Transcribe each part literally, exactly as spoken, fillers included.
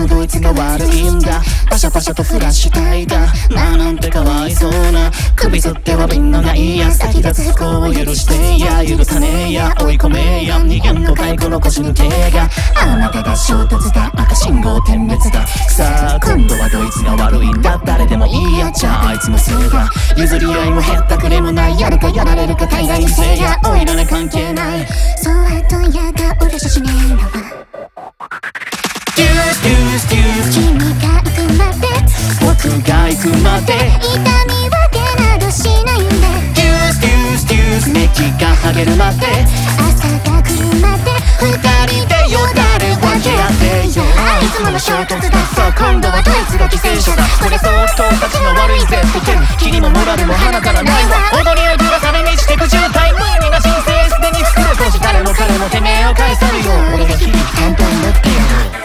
もどいつが悪いんだ。パシャパシャとフラッシュタイだ。まあなんてかわいそうな。首吊っては瓶のないや。先立つ不幸を許してや。許さねえや追い込めや。逃げんのかいこの腰抜けが。あなたが衝突だ。赤信号点滅だ。さあ今度はどいつが悪いんだ。誰でもいいや。じゃああいつのせいだ。譲り合いもへったくれもない。やるかやられるか大概にせいや。おいらね関係ない。 そうはとやだ俺じゃしねえのはデュースデュースデュース君が行くまで僕が行くまで痛み分けなどしないんだデュースデュースデュース熱気が剥げるまで朝が来るまで二人でよだれ分け合ってよいつもの衝突ださあ今度はドイツが犠牲者だこれ相当たちの悪いぜって言って霧もモラルも鼻からないわ踊りをぶら下げにしてく渋滞無意味な人生すでに作る少し誰も彼もてめえを返さるよ俺が日々担当になってやる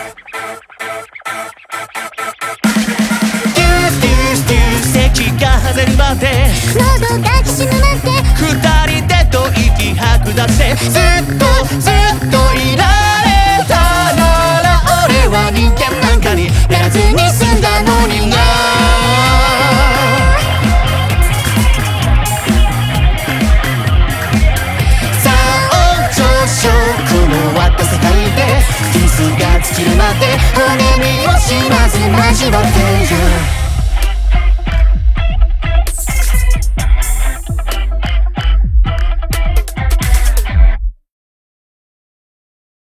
デュースデュースデュース席が外れるまで喉がきしむまで二人でと息吐くだってずっとずっといられたなら俺は人間なんかにならずに済んだのになさあ上昇この割った世界でキスが尽きるまで骨身をしまず交わっている